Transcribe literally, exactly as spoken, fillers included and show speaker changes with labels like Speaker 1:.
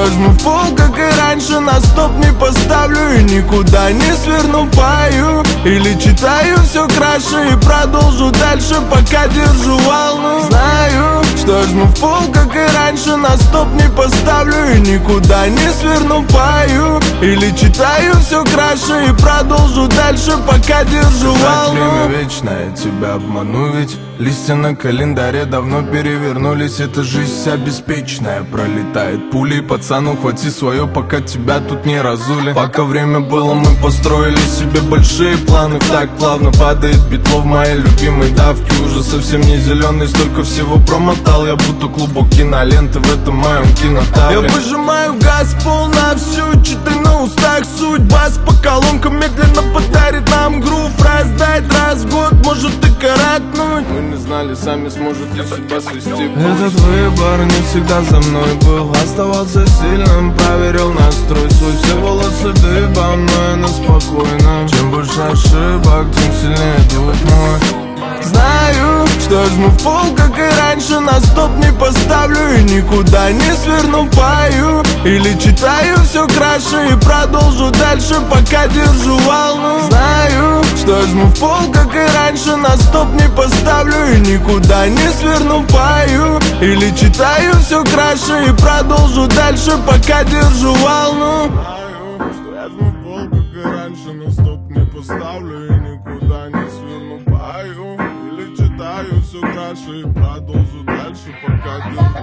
Speaker 1: Что жму в пол, как и раньше, на стоп не поставлю и никуда не сверну, пою или читаю все краше и продолжу дальше, пока держу волну. Знаю, что жму в пол, как и раньше, на стоп не поставлю и никуда не сверну, пою или читаю все краше и продолжу дальше, пока держу волну.
Speaker 2: Время вечное, тебя обману, ведь листья на календаре давно перевернулись. Эта жизнь вся беспечная, пролетает пулей. Пацану, хвати свое, пока тебя тут не разули. Пока время было, мы построили себе большие планы. Так плавно падает битло в моей любимой давке. Уже совсем не зеленый, столько всего промотал. Я будто клубок киноленты в этом моем кинотавре.
Speaker 1: Я выжимаю газ пол на всю, читай на устах суть. Бас по колонкам медленно подарит нам грув. Раздать раз в год, может и каратнуть.
Speaker 2: Мы не знали сами, сможет ли судьба свести.
Speaker 1: Этот выбор не всегда за мной был. Оставался сильным, проверил настрой свой. Все волосы дыбом, но я на спокойном. Чем больше ошибок, тем сильнее дух мой. Знаю, что жму в пол, как и раньше, на стоп не поставлю и никуда не сверну, пою или читаю все краше и продолжу дальше, пока держу волну. Знаю, что жму в пол, как и раньше, на стоп не поставлю и никуда не сверну, пою или читаю все краше и продолжу дальше, пока держу волну.
Speaker 2: Знаю, что я жму в пол, как и раньше, на стоп не поставлю и никуда не сверну, пою или читаю все краше и продолжу дальше, пока держу.